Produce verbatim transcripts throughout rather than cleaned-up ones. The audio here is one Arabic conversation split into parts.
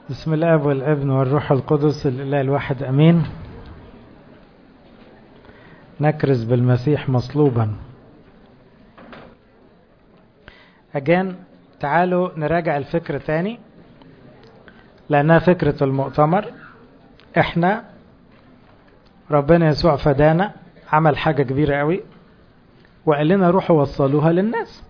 بسم الاب والابن والروح القدس الاله الواحد امين. نكرز بالمسيح مصلوبا. اجان تعالوا نراجع الفكرة تاني لانها فكرة المؤتمر. احنا ربنا يسوع فدانا، عمل حاجة كبيرة قوي وقال لنا روحوا وصلوها للناس.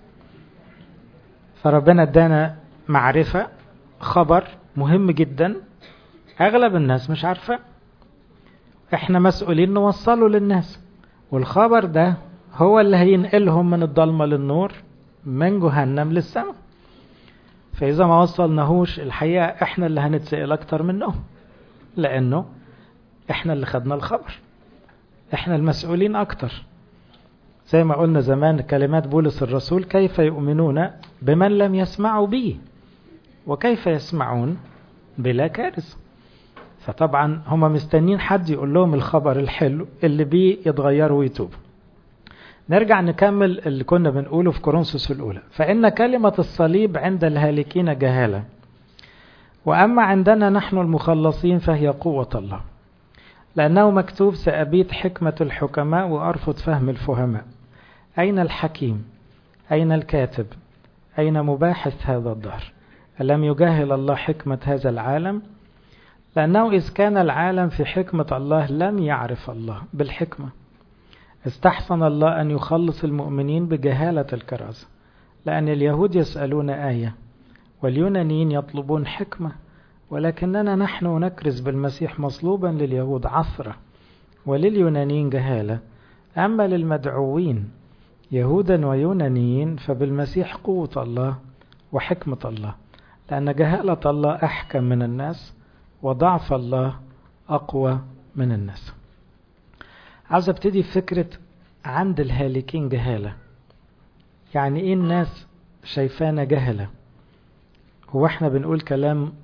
فربنا ادانا معرفة، خبر مهم جدا اغلب الناس مش عارفة، احنا مسؤولين نوصله للناس، والخبر ده هو اللي هينقلهم من الضلمة للنور، من جهنم للسماء. فاذا ما وصلناهوش الحقيقة احنا اللي هنتسأل اكتر منهم، لانه احنا اللي خدنا الخبر، احنا المسؤولين اكتر. زي ما قلنا زمان كلمات بولس الرسول: كيف يؤمنون بمن لم يسمعوا به، وكيف يسمعون بلا كارث. فطبعا هم مستنين حد يقول لهم الخبر الحلو اللي بيه يتغيروا ويتوبوا. نرجع نكمل اللي كنا بنقوله في كورنثوس الأولى. فإن كلمة الصليب عند الهالكين جهالة، وأما عندنا نحن المخلصين فهي قوة الله، لأنه مكتوب: سأبيت حكمة الحكماء وأرفض فهم الفهماء. أين الحكيم؟ أين الكاتب؟ أين مباحث هذا الدهر؟ ألم يجاهل الله حكمة هذا العالم؟ لأنه إذ كان العالم في حكمة الله لم يعرف الله بالحكمة. استحسن الله أن يخلص المؤمنين بجهالة الكرازة، لأن اليهود يسألون آية واليونانيين يطلبون حكمة، ولكننا نحن نكرز بالمسيح مصلوبا لليهود عثرة ولليونانيين جهالة، أما للمدعوين يهودا ويونانيين فبالمسيح قوة الله وحكمة الله، لأن جهالة الله أحكم من الناس وضعف الله أقوى من الناس. عاوز ابتدي فكرة عند الهالكين جهالة. يعني ايه الناس شايفانا جهلة؟ هو احنا بنقول كلام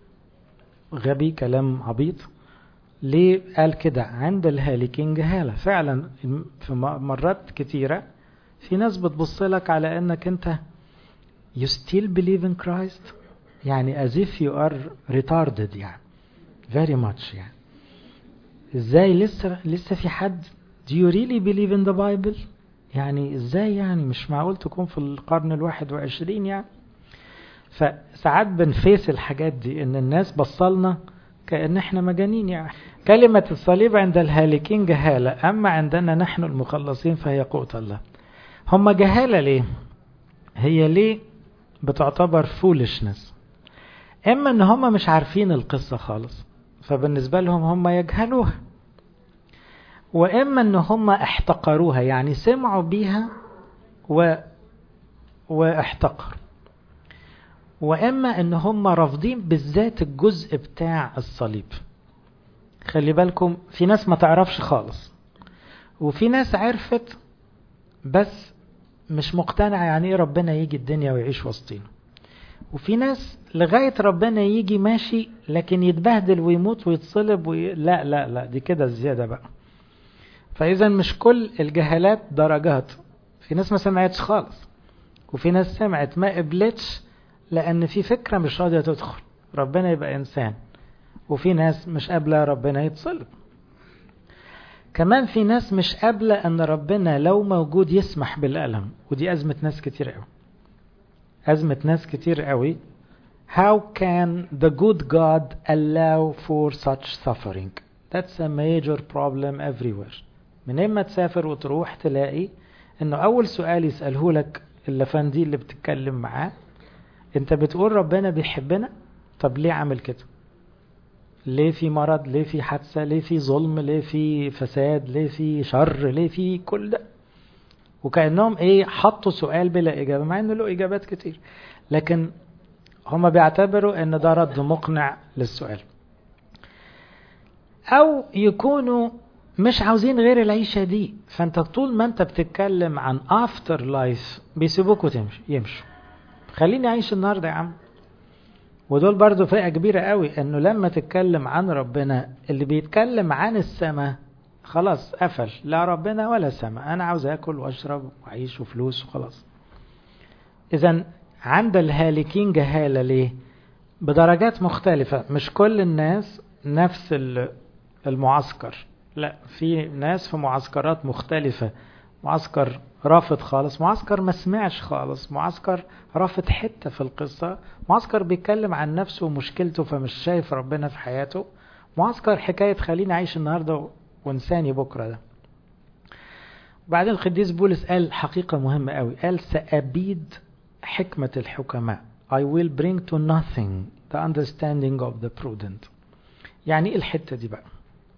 غبي، كلام عبيط؟ ليه قال كده عند الهالكين جهالة؟ فعلا في مرات كتيرة في ناس بتبص لك على انك انت you still believe in Christ، يعني as if you are retarded، يعني very much. يعني ازاي لسه لسه في حد do you really believe in the Bible؟ يعني ازاي؟ يعني مش معقول تكون في القرن الواحد وعشرين يعني. فساعات بنفيس الحاجات دي ان الناس بصلنا كأن احنا مجانين. يعني كلمة الصليب عند الهالكين جهالة، اما عندنا نحن المخلصين فهي قوة الله. هم جهالة ليه؟ هي ليه بتعتبر foolishness؟ اما ان هم مش عارفين القصة خالص فبالنسبة لهم هم يجهلوها، واما ان هم احتقروها، يعني سمعوا بيها و... واحتقروا، واما ان هم رافضين بالذات الجزء بتاع الصليب. خلي بالكم، في ناس ما تعرفش خالص، وفي ناس عرفت بس مش مقتنعة يعني ايه ربنا يجي الدنيا ويعيش وسطينا، وفي ناس لغاية ربنا يجي ماشي لكن يتبهدل ويموت ويتصلب وي... لا لا لا دي كده زيادة بقى. فإذا مش كل الجهالات درجات. في ناس ما سمعتش خالص، وفي ناس سمعت ما قبلتش لأن في فكرة مش راضية تدخل ربنا يبقى إنسان، وفي ناس مش قابلة ربنا يتصلب. كمان في ناس مش قابلة أن ربنا لو موجود يسمح بالألم، ودي أزمة ناس كتير قوي. أزمة ناس كتير قوي. How can the good God allow for such suffering? That's a major problem everywhere. من اما تسافر وتروح تلاقي انه اول سؤال يسأله لك اللفندي اللي بتتكلم معاه: انت بتقول ربنا بيحبنا، طب ليه عمل كده؟ ليه في مرض؟ ليه في حادثة؟ ليه في ظلم؟ ليه في فساد؟ ليه في شر؟ ليه في كل ده؟ وكأنهم ايه حطوا سؤال بلا اجابة، مع انه له اجابات كتير، لكن هم بيعتبروا ان ده رد مقنع للسؤال. او يكونوا مش عاوزين غير العيشة دي، فانت طول ما انت بتتكلم عن after life بيسيبوك وتمشي يمشوا. خليني اعيش النهاردة يا عم. ودول برضو فئة كبيرة قوي، انه لما تتكلم عن ربنا اللي بيتكلم عن السماء خلاص قفل، لا ربنا ولا سماء، انا عاوز اكل واشرب وعيش وفلوس وخلاص. اذا عند الهالكين جهالة ليه؟ بدرجات مختلفة. مش كل الناس نفس المعسكر، لا، في ناس في معسكرات مختلفة. معسكر رافض خالص، معسكر ما سمعش خالص، معسكر رافض حتة في القصة، معسكر بيتكلم عن نفسه ومشكلته فمش شايف ربنا في حياته، معسكر حكاية خليني عايش النهاردة وانساني بكرة ده. وبعدين القديس بولس قال حقيقة مهمة قوي، قال سأبيد حكمة الحكماء. I will bring to nothing the understanding of the prudent. يعني ايه الحتة دي بقى؟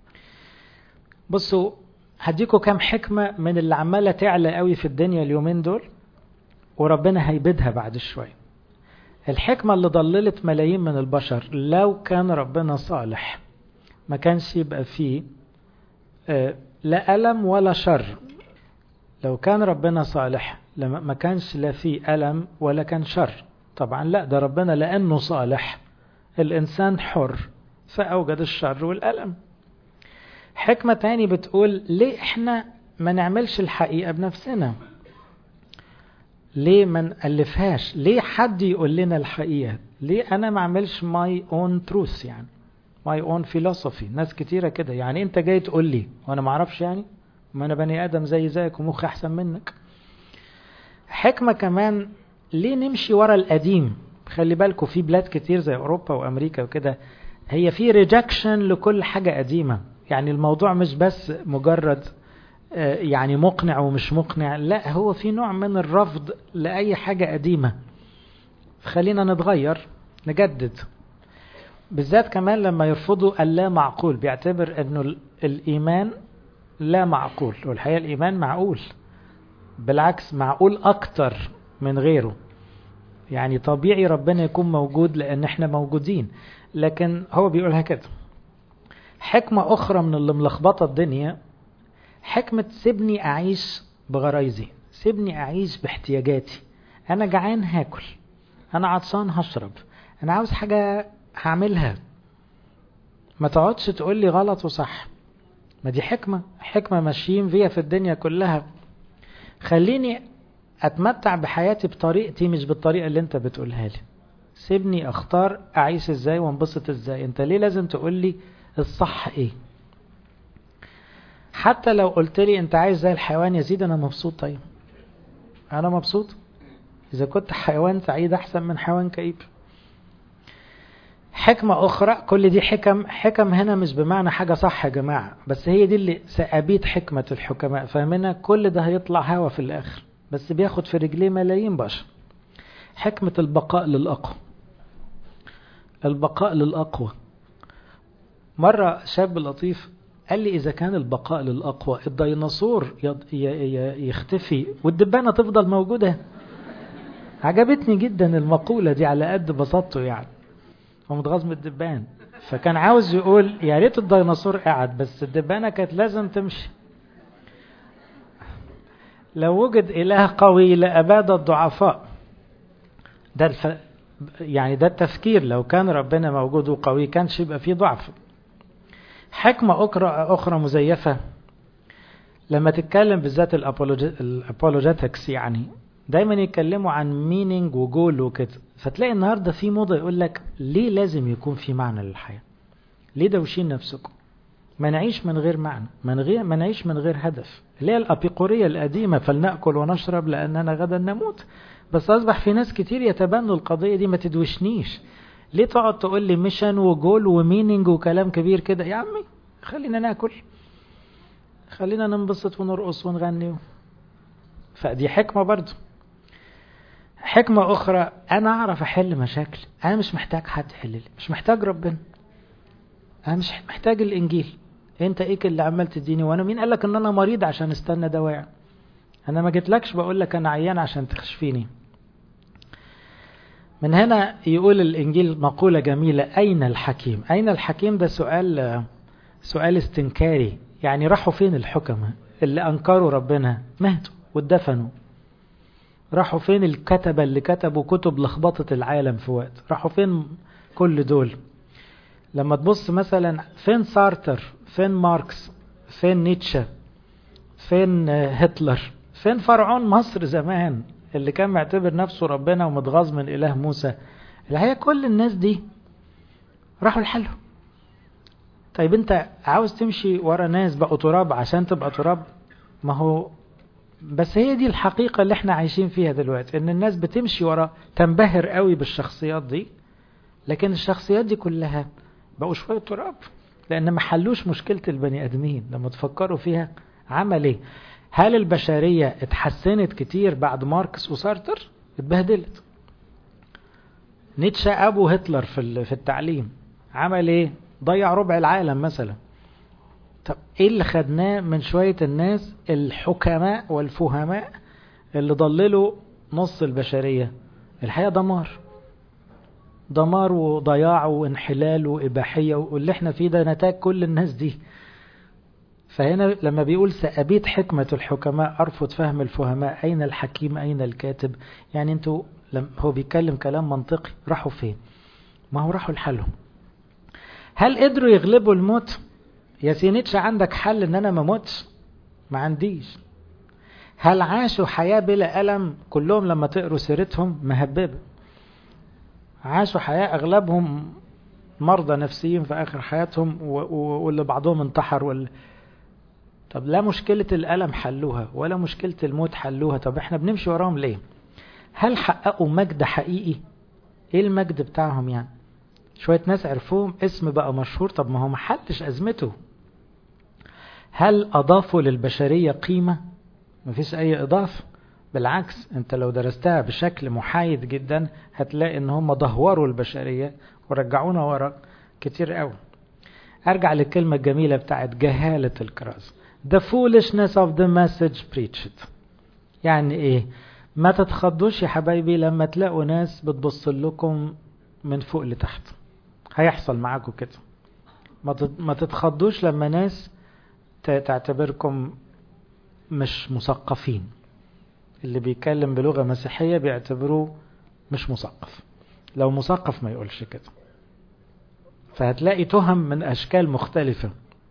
بصوا هديكوا كام حكمة من اللي عمالة تعلى قوي في الدنيا اليومين دول، وربنا هيبيدها بعد شوية. الحكمة اللي ضللت ملايين من البشر، لو كان ربنا صالح ما كانش يبقى فيه آه لا ألم ولا شر. لو كان ربنا صالح ما كانش لا فيه ألم ولا كان شر. طبعا لا، ده ربنا لأنه صالح الإنسان حر فأوجد الشر والألم. حكمة تاني بتقول ليه احنا ما نعملش الحقيقة بنفسنا؟ ليه ما نألفهاش؟ ليه حد يقول لنا الحقيقة؟ ليه أنا ما اعملش my own truth، يعني my own philosophy؟ ناس كتيرة كده، يعني انت جاي تقول لي وانا ما اعرفش، يعني ما انا بني آدم زي زيك ومخي احسن منك. حكمة كمان، ليه نمشي ورا القديم؟ خلي بالكم في بلاد كتير زي أوروبا وأمريكا وكده هي في ريجكشن لكل حاجة قديمة. يعني الموضوع مش بس مجرد يعني مقنع ومش مقنع، لا، هو في نوع من الرفض لأي حاجة قديمة. خلينا نتغير نجدد. بالذات كمان لما يرفضوا اللا معقول، بيعتبر انه الإيمان لا معقول، والحقيقة الإيمان معقول، بالعكس معقول أكتر من غيره. يعني طبيعي ربنا يكون موجود لأن احنا موجودين، لكن هو بيقولها كده. حكمة أخرى من اللي ملخبطة الدنيا، حكمة سيبني أعيش بغرايزي، سيبني أعيش باحتياجاتي. أنا جعان هاكل، أنا عطشان هشرب، أنا عاوز حاجة هعملها. ما تقعدش تقول لي غلط وصح. ما دي حكمة، حكمة ماشيين فيها في الدنيا كلها. خليني أتمتع بحياتي بطريقتي مش بالطريقة اللي أنت بتقولها لي. سيبني أختار أعيش إزاي وانبسط إزاي. أنت ليه لازم تقول لي الصح إيه؟ حتى لو قلت لي أنت عايز زي الحيوان يا سيدي أنا مبسوط. طيب أنا مبسوط إذا كنت حيوان سعيد أحسن من حيوان كئيب. حكمة أخرى، كل دي حكم، حكم هنا مش بمعنى حاجة صح يا جماعة، بس هي دي اللي سأبيد حكمة الحكماء. فاهمنا؟ كل ده هيطلع هوا في الآخر، بس بياخد في رجليه ملايين بشر. حكمة البقاء للأقوى، البقاء للأقوى. مرة شاب لطيف قال لي إذا كان البقاء للأقوى الديناصور يختفي والدبانة تفضل موجودة. عجبتني جدا المقولة دي على قد بساطته، يعني هو متغاظ من الدبان، فكان عاوز يقول يا ريت الديناصور قاعد بس الدبانة كانت لازم تمشي. لو وجد إله قوي لأباد الضعفاء. ده الف... يعني ده التفكير، لو كان ربنا موجود وقوي كانش يبقى فيه ضعف. حكمة أخرى أخرى مزيفة لما تتكلم بالذات الأبولوجيتكس، يعني دايما يتكلموا عن مينينج وجول وكده. فتلاقي النهاردة في موضة يقول لك ليه لازم يكون في معنى للحياة؟ ليه دوشين نفسكم؟ ما نعيش من غير معنى، من غير ما نعيش من غير هدف، اللي هي الأبيقورية القديمة، فلنأكل ونشرب لأننا غدا نموت. بس أصبح في ناس كتير يتبنوا القضية دي. ما تدوشنيش، ليه تقعد تقول لي ميشن وجول ومينينج وكلام كبير كده؟ يا عمي خلينا ناكل، خلينا ننبسط ونرقص ونغني. فدي حكمة برضو. حكمة أخرى، أنا أعرف أحل مشاكل، أنا مش محتاج حد يحل لي، مش محتاج ربنا، أنا مش محتاج الإنجيل. أنت إيه اللي عمال تديني؟ وأنا مين قال لك إن أنا مريض عشان استنى دواء؟ أنا ما جيتلكش بقول لك أنا عيان عشان تخشفيني. من هنا يقول الإنجيل مقولة جميلة، أين الحكيم؟ أين الحكيم؟ ده سؤال سؤال استنكاري. يعني راحوا فين الحكماء اللي أنكروا ربنا؟ ماتوا واتدفنوا. راحوا فين الكتبة اللي كتبوا كتب لخبطة العالم في وقت؟ راحوا فين كل دول؟ لما تبص مثلا فين سارتر، فين ماركس، فين نيتشه، فين هتلر، فين فرعون مصر زمان اللي كان معتبر نفسه ربنا ومتغاظ من إله موسى؟ الحقيقة كل الناس دي راحوا لحلهم. طيب انت عاوز تمشي ورا ناس بقوا تراب عشان تبقى تراب؟ ما هو بس هي دي الحقيقة اللي احنا عايشين فيها دلوقتي، ان الناس بتمشي ورا، تنبهر قوي بالشخصيات دي، لكن الشخصيات دي كلها بقوا شوية تراب، لان ما حلوش مشكلة البني ادمين. لما تفكروا فيها عمل ايه؟ هل البشرية اتحسنت كتير بعد ماركس وسارتر؟ اتبهدلت. نيتشه ابو هتلر في في التعليم عمل ايه؟ ضيع ربع العالم مثلا. طب ايه اللي خدناه من شوية الناس الحكماء والفهماء اللي ضللوا نص البشرية؟ الحقيقة دمار، دمار وضياع وانحلال وإباحية، واللي احنا فيه ده نتاج كل الناس دي. فهنا لما بيقول سأبيت حكمة الحكماء أرفض فهم الفهماء، أين الحكيم أين الكاتب؟ يعني انتوا لما هو بيتكلم كلام منطقي، راحوا فين؟ ما هو راحوا لحالهم. هل قدروا يغلبوا الموت؟ يا سينيتش عندك حل ان انا ما موتش؟ ما عنديش. هل عاشوا حياة بلا ألم؟ كلهم لما تقروا سيرتهم مهببة، عاشوا حياة اغلبهم مرضى نفسيين في اخر حياتهم، واللي بعضهم انتحر وال... طب لا مشكلة الألم حلوها ولا مشكلة الموت حلوها، طب احنا بنمشي وراهم ليه؟ هل حققوا مجد حقيقي؟ ايه المجد بتاعهم يعني؟ شوية ناس عرفوهم، اسم بقى مشهور، طب ما هو ما حلش أزمته. هل أضافوا للبشرية قيمة؟ ما فيش أي إضافة، بالعكس انت لو درستها بشكل محايد جدا هتلاقي ان هم دهوروا البشرية ورجعونا ورا كتير قوي. أرجع للكلمة الجميلة بتاعت جهالة الكرازة. The foolishness of the message preached. يعني ايه؟ ما تتخضوش يا حبايبي لما تلاقوا ناس بتبص لكم من فوق لتحت، هيحصل معاكم كده. ما تتخضوش لما ناس تعتبركم مش مثقفين. اللي بيتكلم بلغة مسيحية بيعتبروه مش مثقف، لو مثقف ما يقولش كده. فهتلاقي تهم من أشكال مختلفة.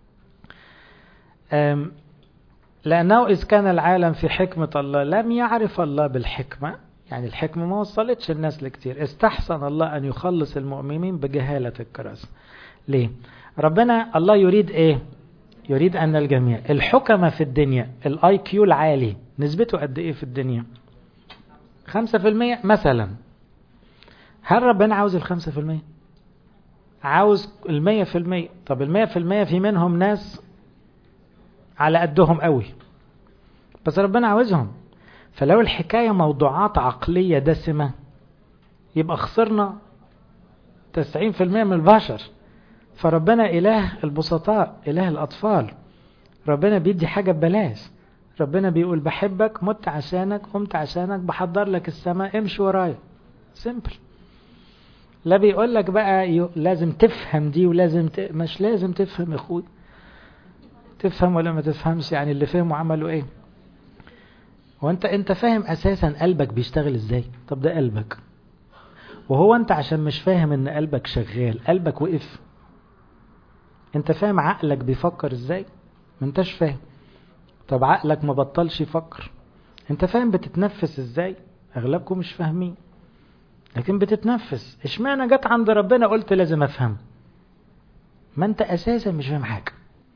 لأنه إذ كان العالم في حكمة الله لم يعرف الله بالحكمة، يعني الحكمة ما وصلتش الناس لكتير، استحسن الله أن يخلص المؤمنين بجهالة الكرازة. ليه؟ ربنا الله يريد إيه؟ يريد أن الجميع. الحكمة في الدنيا الاي كيو العالي نسبته قد إيه في الدنيا؟ خمسة في المية مثلا. هل ربنا عاوز الخمسة في المية؟ عاوز المية في المية. طب المية في المية في منهم ناس على قدهم قوي، بس ربنا عاوزهم. فلو الحكاية موضوعات عقلية دسمة يبقى خسرنا تسعين في المية من البشر. فربنا إله البسطاء، إله الأطفال. ربنا بيدي حاجة ببلاش. ربنا بيقول بحبك، مت عشانك، قمت عشانك، بحضر لك السماء، امشي ورايا. سيمبل. لا بيقول لك بقى ي... لازم تفهم دي ولازم ت... مش لازم تفهم يا اخوي. تفهم ولا ما تفهمش، يعني اللي فهموا عملوا ايه؟ وانت انت فاهم اساسا قلبك بيشتغل ازاي؟ طب ده قلبك، وهو انت عشان مش فاهم ان قلبك شغال قلبك وقف. انت فاهم عقلك بيفكر ازاي؟ ما انتش فاهم. طب عقلك ما بطلش يفكر. انت فاهم بتتنفس ازاي؟ اغلبكم مش فاهمين، لكن بتتنفس. اشمعنى جت عند ربنا قلت لازم افهم؟ ما انت اساسا مش فاهم حاجة.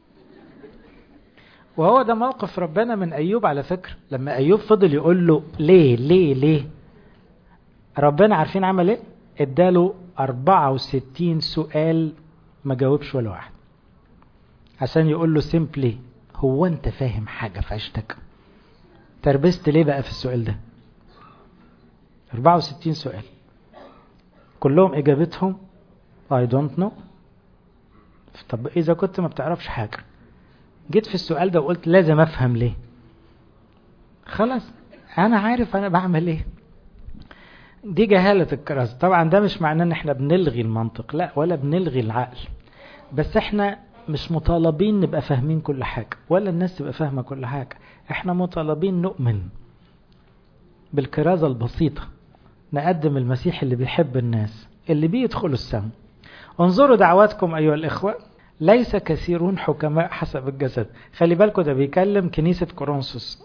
وهو ده موقف ربنا من ايوب على فكرة. لما ايوب فضل يقول له ليه ليه ليه، ربنا عارفين عمل ايه؟ اداله اربعة وستين سؤال ما جاوبش ولا واحد، عشان يقول له سيمبلي هو انت فاهم حاجة في عشتك؟ تربست ليه بقى في السؤال ده؟ اربعة وستين سؤال كلهم اجابتهم I don't know. طب اذا كنت ما بتعرفش حاجة جيت في السؤال ده وقلت لازم افهم ليه، خلاص انا عارف انا بعمل ايه. دي جهالة الكرازة. طبعا ده مش معناه ان احنا بنلغي المنطق، لا، ولا بنلغي العقل، بس احنا مش مطالبين نبقى فاهمين كل حاجة ولا الناس تبقى فاهمة كل حاجة. احنا مطالبين نؤمن بالكرازة البسيطة، نقدم المسيح اللي بيحب الناس اللي بيدخلوا السماء. انظروا دعواتكم أيها الإخوة، ليس كثيرون حكماء حسب الجسد. خلي بالكم ده بيكلم كنيسة كورنثوس،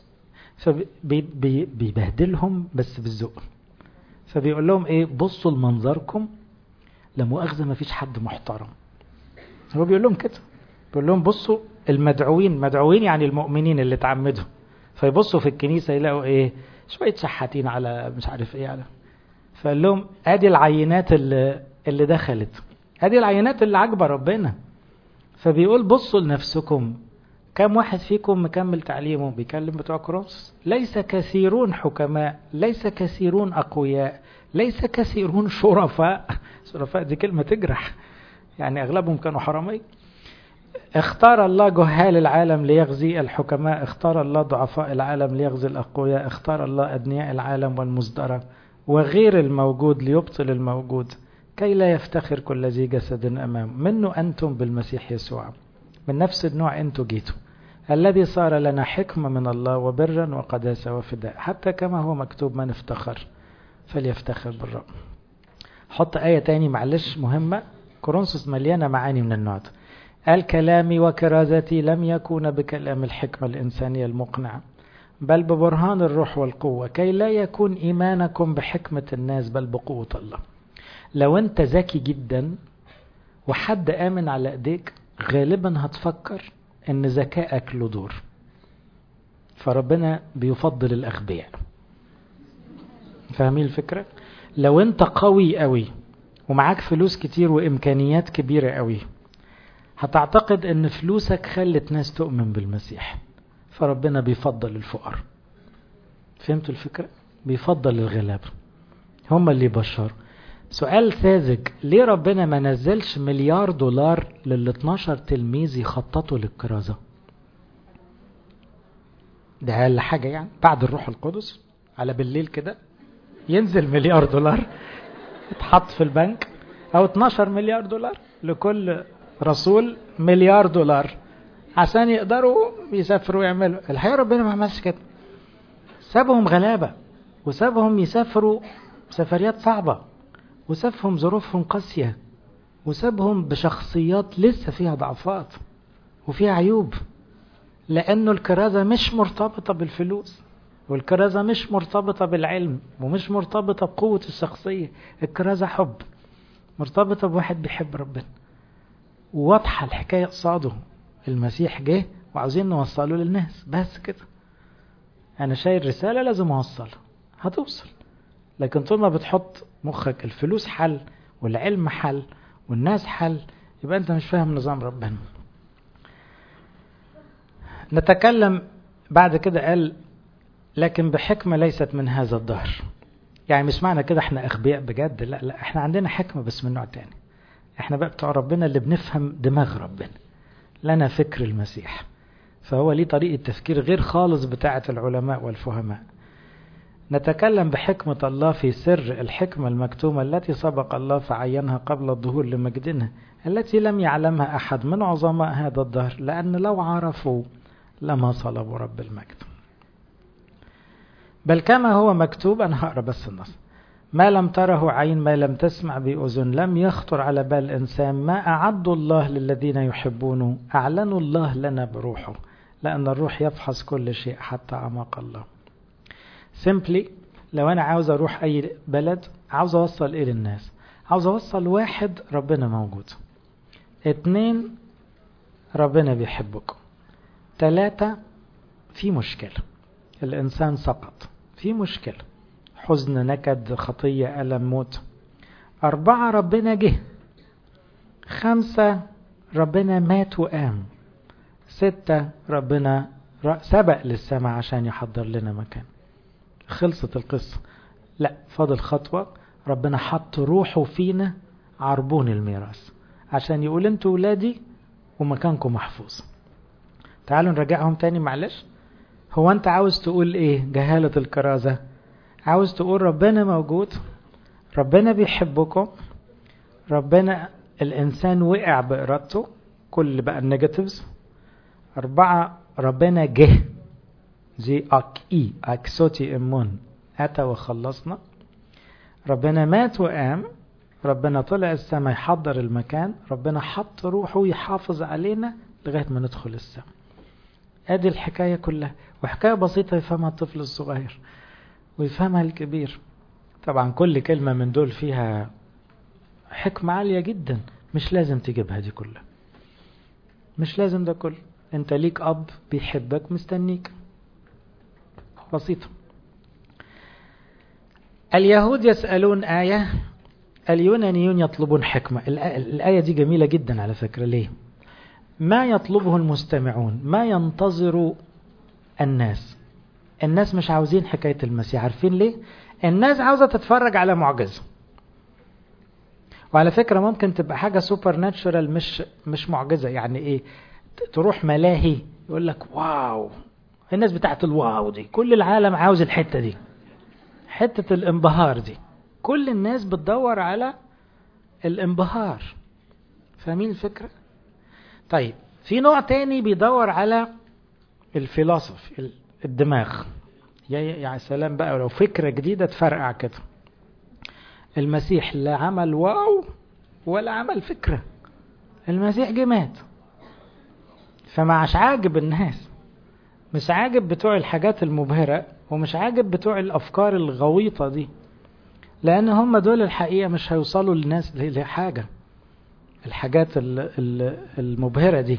فبيبهدلهم بس بالذوق. فبيقول لهم ايه؟ بصوا لمنظركم لا مؤاخذة ما فيش حد محترم. هو بيقول لهم كده، بيقول لهم بصوا المدعوين، مدعوين يعني المؤمنين اللي تعمدوا، فيبصوا في الكنيسة يلاقوا ايه؟ شوية شحاتين على مش عارف ايه على. فقال لهم ادي العينات اللي, اللي دخلت، ادي العينات اللي عجبة ربنا. فبيقول بصوا لنفسكم، كم واحد فيكم مكمل تعليمه؟ بيكلم بتوع كورنثوس. ليس كثيرون حكماء، ليس كثيرون أقوياء، ليس كثيرون شرفاء. شرفاء دي كلمة تجرح، يعني أغلبهم كانوا حرامي. اختار الله جهال العالم ليغزي الحكماء، اختار الله ضعفاء العالم ليغزي الأقوياء، اختار الله أدنياء العالم والمزدرى وغير الموجود ليبطل الموجود، كي لا يفتخر كل ذي جسد أمامه. منه أنتم بالمسيح يسوع، من نفس النوع أنتم جيتوا، الذي صار لنا حكمة من الله وبرا وقداسة وفداء، حتى كما هو مكتوب من افتخر فليفتخر بالرب. حط آية تاني معلش مهمة، كورنثوس مليانة معاني من النوع ده. قال كلامي وكرازتي لم يكون بكلام الحكمة الإنسانية المقنعة، بل ببرهان الروح والقوة، كي لا يكون إيمانكم بحكمة الناس بل بقوة الله. لو أنت ذكي جدا وحد آمن على إيديك، غالبا هتفكر ان ذكائك له دور، فربنا بيفضل الأغبياء. فاهمين الفكرة؟ لو انت قوي قوي ومعاك فلوس كتير وإمكانيات كبيرة قوي، هتعتقد ان فلوسك خلت ناس تؤمن بالمسيح، فربنا بيفضل الفقراء. فهمتوا الفكرة؟ بيفضل الغلابة، هم اللي يبشروا. سؤال ساذج، ليه ربنا ما نزلش مليار دولار لل اتناشر تلميذ يخططوا للكرازة؟ ده أقل حاجة يعني، بعد الروح القدس على بالليل كده ينزل مليار دولار يتحط في البنك، أو اتناشر مليار دولار لكل رسول، مليار دولار عشان يقدروا يسافروا ويعملوا. الحقيقة ربنا ما عملش كده، سابهم غلابة وسابهم يسافروا سفريات صعبة، وسابهم ظروفهم قاسية، وسابهم بشخصيات لسه فيها ضعفات وفيها عيوب، لأنه الكرازة مش مرتبطة بالفلوس، والكرازة مش مرتبطة بالعلم، ومش مرتبطة بقوة الشخصية. الكرازة حب، مرتبطة بواحد بيحب ربنا، وواضحة الحكاية قصاده. المسيح جه وعاوزين نوصله للناس، بس كده. أنا شايل رسالة لازم أوصلها، هتوصل. لكن طول ما بتحط مخك الفلوس حل والعلم حل والناس حل، يبقى أنت مش فاهم نظام ربنا. نتكلم بعد كده، قال لكن بحكمة ليست من هذا الدهر. يعني مش معنى كده احنا أغبياء بجد، لا لا، احنا عندنا حكمة بس من نوع تاني. احنا بقى بتوع ربنا اللي بنفهم دماغ ربنا، لنا فكر المسيح، فهو ليه طريقة تفكير غير خالص بتاعة العلماء والفهماء. نتكلم بحكمة الله في سر الحكمة المكتومة التي سبق الله فعينها قبل الظهور لمجدنا، التي لم يعلمها أحد من عظماء هذا الدهر، لأن لو عرفوا لما صلبوا رب المجد. بل كما هو مكتوب، أنا هقرأ بس النص: ما لم تره عين، ما لم تسمع بأذن، لم يخطر على بال إنسان، ما أعد الله للذين يحبونه، أعلنوا الله لنا بروحه، لأن الروح يفحص كل شيء حتى أعماق الله. simply لو أنا عاوز أروح أي بلد، عاوز أوصل إيه للناس؟ عاوز أوصل واحد، ربنا موجود. اتنين، ربنا بيحبكم. تلاتة، في مشكلة، الإنسان سقط، في مشكلة، حزن، نكد، خطية، ألم، موت. أربعة، ربنا جه. خمسة، ربنا مات وقام. ستة، ربنا سبق للسماء عشان يحضر لنا مكان. خلصت القصة؟ لا، فاضل خطوة، ربنا حط روحه فينا عربون الميراث، عشان يقول انتوا ولادي ومكانكم محفوظ. تعالوا نرجعهم تاني معلش. هو انت عاوز تقول ايه؟ جهالة الكرازة. عاوز تقول ربنا موجود، ربنا بيحبكم، ربنا الانسان وقع بإرادته، كل بقى النيجاتيفز. أربعة، ربنا جه، زي أك إي أكسوتي إمون، أتى وخلصنا. ربنا مات وقام، ربنا طلع السماء يحضر المكان، ربنا حط روحه يحافظ علينا لغاية ما ندخل السماء. ادي الحكاية كلها، وحكاية بسيطة يفهمها الطفل الصغير ويفهمها الكبير. طبعا كل كلمة من دول فيها حكمة عالية جدا، مش لازم تجيبها دي كلها، مش لازم ده كله. انت ليك اب بيحبك مستنيك، بسيطة. اليهود يسألون آية، اليونانيون يطلبون حكمة. الآية دي جميلة جدا على فكرة. ليه؟ ما يطلبه المستمعون، ما ينتظر الناس. الناس مش عاوزين حكاية المسيح، عارفين ليه؟ الناس عاوزة تتفرج على معجزة. وعلى فكرة ممكن تبقى حاجة سوبر ناتشورال، مش مش معجزة. يعني ايه؟ تروح ملاهي يقول لك واو، الناس بتاعت الواو دي، كل العالم عاوز الحتة دي، حتة الانبهار دي، كل الناس بتدور على الانبهار. فاهمين الفكرة؟ طيب في نوع تاني بيدور على الفلسفة، الدماغ. يا يا سلام بقى لو فكرة جديدة تفرقع كده. المسيح لا عمل واو ولا عمل فكرة، المسيح جه مات. فمش عاجب الناس، مش عاجب بتوع الحاجات المبهرة، ومش عاجب بتوع الأفكار الغويطة دي، لأن هم دول الحقيقة مش هيوصلوا للناس لحاجة. الحاجات المبهرة دي،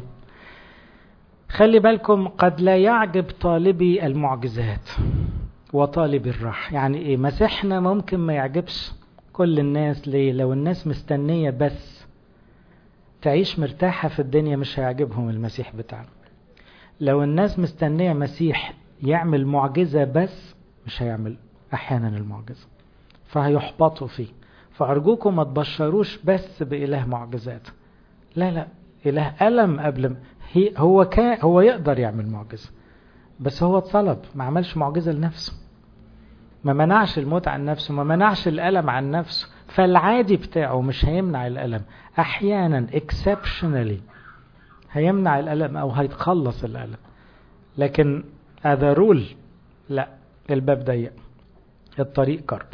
خلي بالكم، قد لا يعجب طالبي المعجزات وطالب الراحة. يعني ايه؟ مسيحنا ممكن ما يعجبش كل الناس. ليه؟ لو الناس مستنية بس تعيش مرتاحة في الدنيا مش هيعجبهم المسيح بتاعنا. لو الناس مستنية مسيح يعمل معجزة بس مش هيعمل احيانا المعجزة، فهيحبطوا فيه. فأرجوكم ما تبشروش بس بإله معجزات، لا لا، إله ألم. قبل هي هو كان هو يقدر يعمل معجزة، بس هو اتصلب، ما عملش معجزة لنفسه، ما منعش الموت عن نفسه، ما منعش الألم عن نفسه. فالعادي بتاعه مش هيمنع الألم، أحيانا exceptionally هيمنع الألم أو هيتخلص الألم، لكن هذا رول لا، الباب ضيق، الطريق كرب.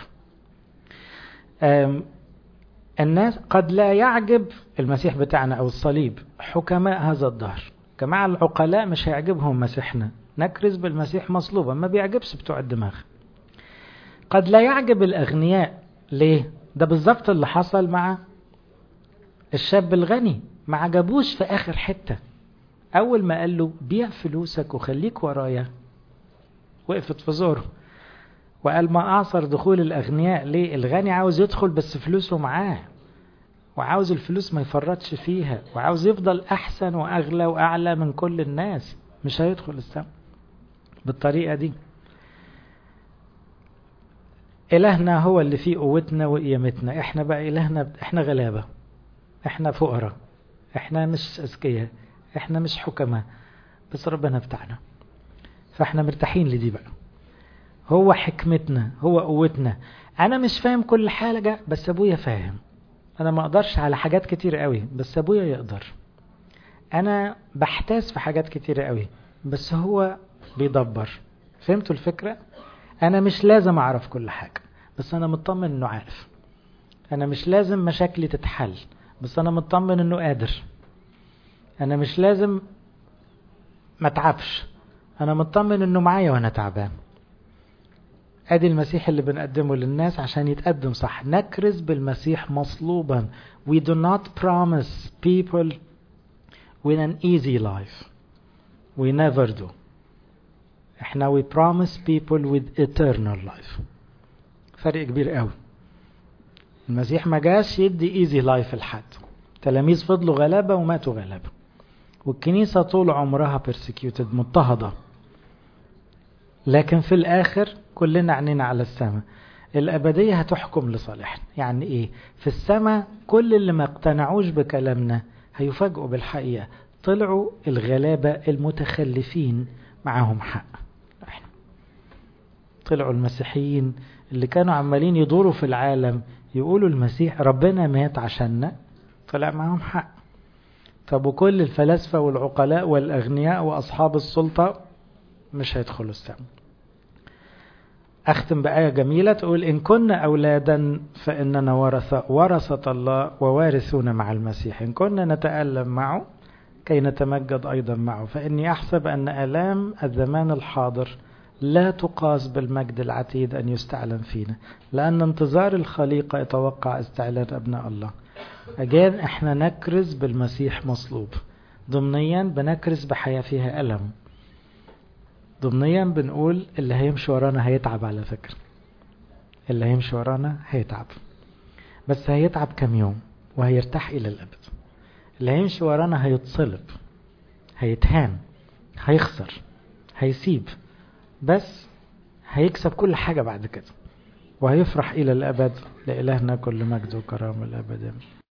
الناس قد لا يعجب المسيح بتاعنا أو الصليب حكماء هذا الدهر. جماعة العقلاء مش هيعجبهم مسيحنا، نكرز بالمسيح مصلوبا، ما بيعجبش بتوع الدماغ. قد لا يعجب الأغنياء. ليه؟ ده بالظبط اللي حصل مع الشاب الغني، ما عجبوش في آخر حتة. أول ما قال له بيع فلوسك وخليك ورايا، وقفت في زوره وقال ما أعصر دخول الأغنياء. ليه؟ الغني عاوز يدخل بس فلوسه معاه، وعاوز الفلوس ما يفرطش فيها، وعاوز يفضل أحسن وأغلى وأعلى من كل الناس، مش هيدخل السماء بالطريقة دي. إلهنا هو اللي فيه قوتنا وقيمتنا. إحنا بقى إلهنا، إحنا غلابة، إحنا فقراء، إحنا مش أذكياء، إحنا مش حكماء، بس ربنا بتاعنا، فإحنا مرتاحين لدي بقى. هو حكمتنا، هو قوتنا. أنا مش فاهم كل حاجة بس أبويا فاهم. أنا ما أقدرش على حاجات كتير قوي بس أبويا يقدر. أنا بحتاس في حاجات كتير قوي بس هو بيدبر. فهمتوا الفكرة؟ أنا مش لازم أعرف كل حاجة بس أنا مطمن إنه عارف. أنا مش لازم مشاكلي تتحل بس أنا مطمن إنه قادر. أنا مش لازم ما تعبش، أنا مطمن إنه معايا وأنا تعبان. ادي المسيح اللي بنقدمه للناس عشان يتقدم صح. نكرز بالمسيح مصلوبا. We do not promise people with an easy life. We never do. احنا we promise people with eternal life. فرق كبير قوي. المسيح ما جاش يدي easy life لحد. تلاميذ فضلوا غلابة وماتوا غلابة، والكنيسة طول عمرها persecuted، مضطهدة، لكن في الآخر كلنا عنينا على السماء. الأبدية هتحكم لصالحنا. يعني إيه؟ في السماء كل اللي ما اقتنعوش بكلامنا هيفاجئوا بالحقيقة، طلعوا الغلابة المتخلفين معاهم حق. طلعوا المسيحيين اللي كانوا عمالين يدوروا في العالم يقولوا المسيح ربنا مات عشاننا، طلع معاهم حق. طب وكل الفلاسفة والعقلاء والأغنياء وأصحاب السلطة مش هيدخلوا السماء. أختم بآية جميلة تقول إن كنا أولادا فإننا ورثة ورثة الله ووارثون مع المسيح، إن كنا نتألم معه كي نتمجد أيضا معه، فإني أحسب أن آلام الزمان الحاضر لا تقاس بالمجد العتيد أن يستعلن فينا، لأن انتظار الخليقة يتوقع استعلان أبناء الله. أجان احنا نكرز بالمسيح مصلوب، ضمنيا بنكرز بحياة فيها ألم، ضمنيا بنقول اللي هيمشي ورانا هيتعب، على فكرة اللي هيمشي ورانا هيتعب، بس هيتعب كم يوم وهيرتاح إلى الأبد. اللي هيمشي ورانا هيتصلب، هيتهان، هيخسر، هيسيب، بس هيكسب كل حاجة بعد كده وهيفرح إلى الأبد. لإلهنا كل مجد وكرامة الأبد.